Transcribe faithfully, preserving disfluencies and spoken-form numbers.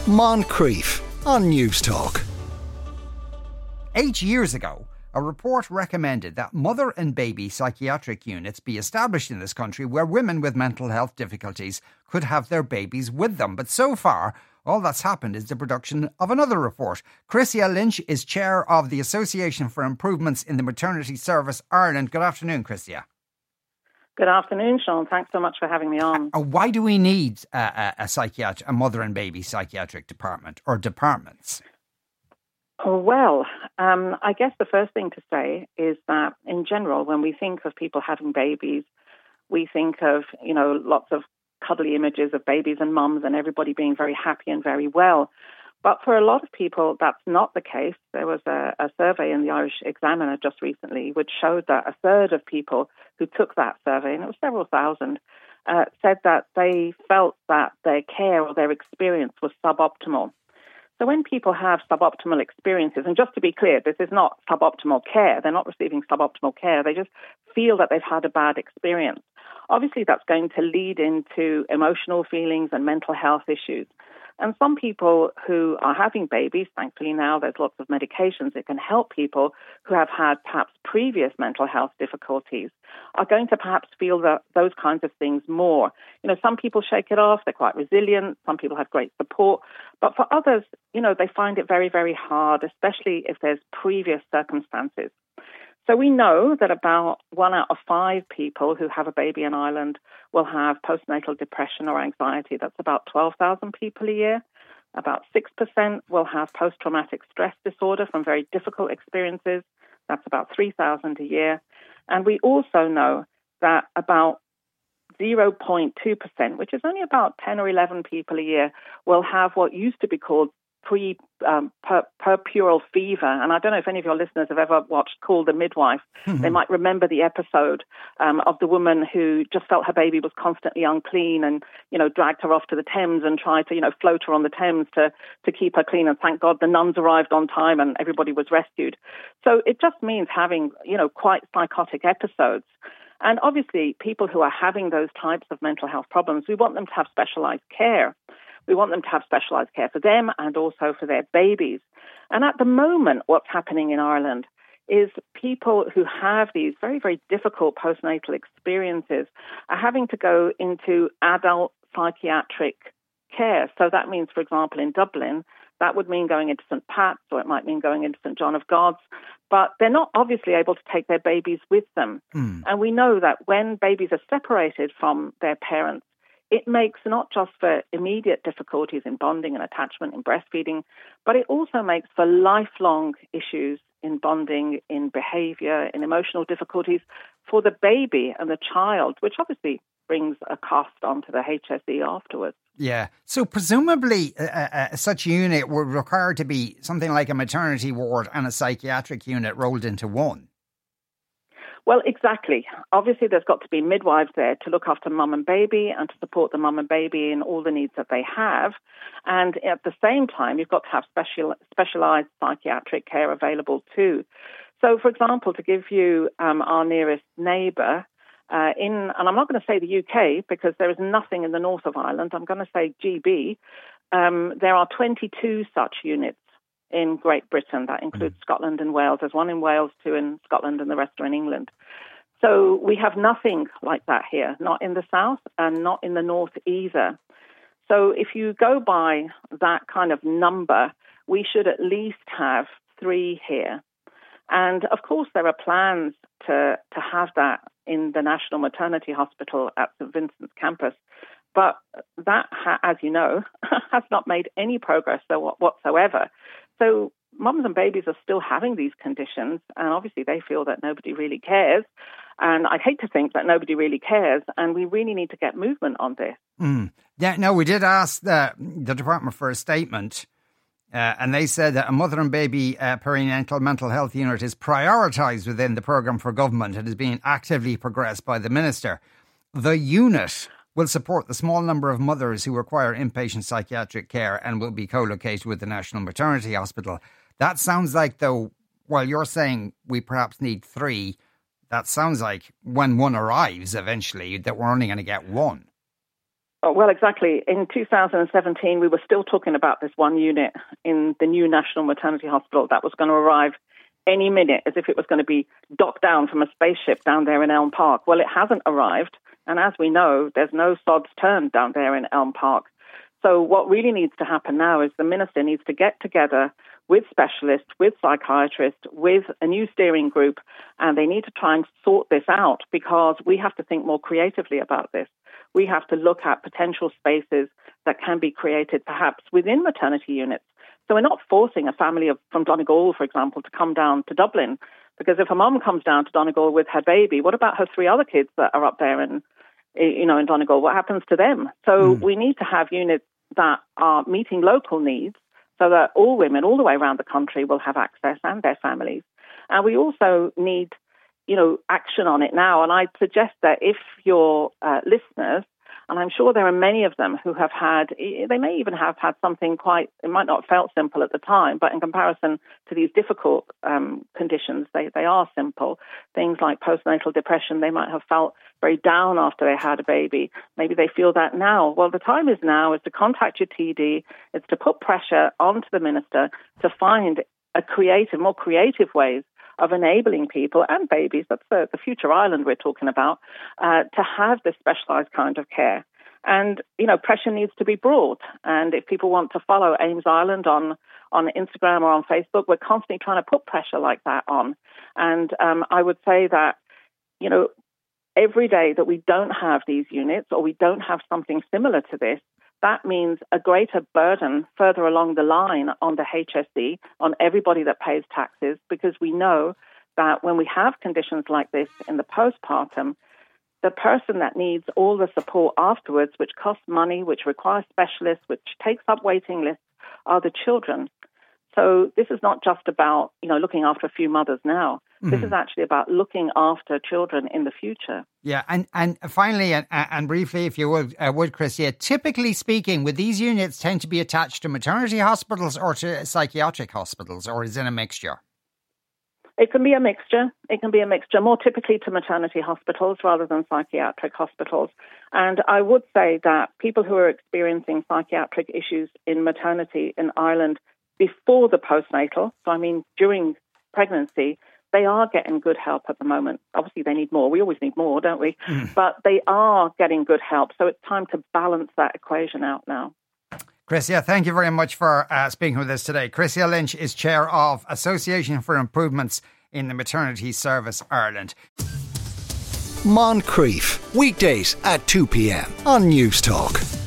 Moncrief on News Talk. Eight years ago, a report recommended that mother and baby psychiatric units be established in this country where women with mental health difficulties could have their babies with them. But so far, all that's happened is the production of another report. Chrissia Lynch is chair of the Association for Improvements in the Maternity Service Ireland. Good afternoon, Chrissia. Good afternoon, Sean. Thanks so much for having me on. Uh, why do we need a, a, a psychiatric, a mother and baby psychiatric department or departments? Oh, well, um, I guess the first thing to say is that in general, when we think of people having babies, we think of, you know, lots of cuddly images of babies and mums and everybody being very happy and very well. But for a lot of people, that's not the case. There was a, a survey in the Irish Examiner just recently which showed that a third of people who took that survey, and it was several thousand, uh, said that they felt that their care or their experience was suboptimal. So when people have suboptimal experiences, and just to be clear, this is not suboptimal care. They're not receiving suboptimal care. They just feel that they've had a bad experience. Obviously, that's going to lead into emotional feelings and mental health issues. And some people who are having babies, thankfully now there's lots of medications that can help people who have had perhaps previous mental health difficulties, are going to perhaps feel that, those kinds of things more. You know, some people shake it off, they're quite resilient, some people have great support, but for others, you know, they find it very, very hard, especially if there's previous circumstances. So we know that about one out of five people who have a baby in Ireland will have postnatal depression or anxiety. That's about twelve thousand people a year. About six percent will have post-traumatic stress disorder from very difficult experiences. That's about three thousand a year. And we also know that about zero point two percent, which is only about ten or eleven people a year, will have what used to be called pre um, per, puerperal fever. And I don't know if any of your listeners have ever watched Call the Midwife. Mm-hmm. They might remember the episode um, of the woman who just felt her baby was constantly unclean and, you know, dragged her off to the Thames and tried to, you know, float her on the Thames to, to keep her clean. And thank God the nuns arrived on time and everybody was rescued. So it just means having, you know, quite psychotic episodes. And obviously, people who are having those types of mental health problems, we want them to have specialized care. We want them to have specialised care for them and also for their babies. And at the moment, what's happening in Ireland is people who have these very, very difficult postnatal experiences are having to go into adult psychiatric care. So that means, for example, in Dublin, that would mean going into St Pat's or it might mean going into St John of God's. But they're not obviously able to take their babies with them. Mm. And we know that when babies are separated from their parents, it makes not just for immediate difficulties in bonding and attachment and breastfeeding, but it also makes for lifelong issues in bonding, in behaviour, in emotional difficulties for the baby and the child, which obviously brings a cost onto the H S E afterwards. Yeah. So presumably uh, uh, such a unit would require to be something like a maternity ward and a psychiatric unit rolled into one. Well, exactly. Obviously, there's got to be midwives there to look after mum and baby and to support the mum and baby in all the needs that they have. And at the same time, you've got to have special, specialised psychiatric care available too. So, for example, to give you um, our nearest neighbour, uh, in, and I'm not going to say the U K because there is nothing in the north of Ireland, I'm going to say G B, um, there are twenty-two such units in Great Britain. That includes mm. Scotland and Wales. There's one in Wales, two in Scotland, and the rest are in England. So we have nothing like that here, not in the south and not in the north either. So if you go by that kind of number, we should at least have three here. And of course, there are plans to, to have that in the National Maternity Hospital at St Vincent's campus. But that, ha- as you know, has not made any progress whatsoever. So mums and babies are still having these conditions, and obviously they feel that nobody really cares. And I'd hate to think that nobody really cares, and we really need to get movement on this. Mm. Yeah, no, we did ask the, the department for a statement, uh, and they said that a mother and baby uh, perinatal mental health unit is prioritised within the programme for government and is being actively progressed by the minister. The unit will support the small number of mothers who require inpatient psychiatric care and will be co-located with the National Maternity Hospital. That sounds like, though, while you're saying we perhaps need three, that sounds like when one arrives eventually that we're only going to get one. Well, exactly. In two thousand seventeen, we were still talking about this one unit in the new National Maternity Hospital that was going to arrive any minute, as if it was going to be docked down from a spaceship down there in Elm Park. Well, it hasn't arrived. And as we know, there's no sods turned down there in Elm Park. So what really needs to happen now is the minister needs to get together with specialists, with psychiatrists, with a new steering group, and they need to try and sort this out, because we have to think more creatively about this. We have to look at potential spaces that can be created perhaps within maternity units. So we're not forcing a family of, from Donegal, for example, to come down to Dublin, because if a mum comes down to Donegal with her baby, what about her three other kids that are up there in, you know, in Donegal? What happens to them? So mm. we need to have units that are meeting local needs, so that all women all the way around the country will have access, and their families. And we also need, you know, action on it now. And I'd suggest that if your uh, listeners, and I'm sure there are many of them who have had, they may even have had something quite, it might not have felt simple at the time, but in comparison to these difficult um, conditions, they, they are simple. Things like postnatal depression, they might have felt very down after they had a baby. Maybe they feel that now. Well, the time is now is to contact your T D. It's to put pressure onto the minister to find a creative, more creative ways of enabling people and babies, that's the, the future Ireland we're talking about, uh, to have this specialised kind of care. And, you know, pressure needs to be brought. And if people want to follow Ames Ireland on, on Instagram or on Facebook, we're constantly trying to put pressure like that on. And um, I would say that, you know, every day that we don't have these units, or we don't have something similar to this, that means a greater burden further along the line on the H S E, on everybody that pays taxes, because we know that when we have conditions like this in the postpartum, the person that needs all the support afterwards, which costs money, which requires specialists, which takes up waiting lists, are the children. So this is not just about, you know, looking after a few mothers now. Mm-hmm. This is actually about looking after children in the future. Yeah, and, and finally, and, and briefly, if you would, uh, would, Chris, yeah, typically speaking, would these units tend to be attached to maternity hospitals or to psychiatric hospitals, or is it a mixture? It can be a mixture. It can be a mixture, more typically to maternity hospitals rather than psychiatric hospitals. And I would say that people who are experiencing psychiatric issues in maternity in Ireland before the postnatal, so I mean during pregnancy, they are getting good help at the moment. Obviously, they need more. We always need more, don't we? Mm. But they are getting good help. So it's time to balance that equation out now. Chrisia, thank you very much for uh, speaking with us today. Chrisia Lynch is chair of Association for Improvements in the Maternity Service Ireland. Moncrief, weekdays at two p.m. on News Talk.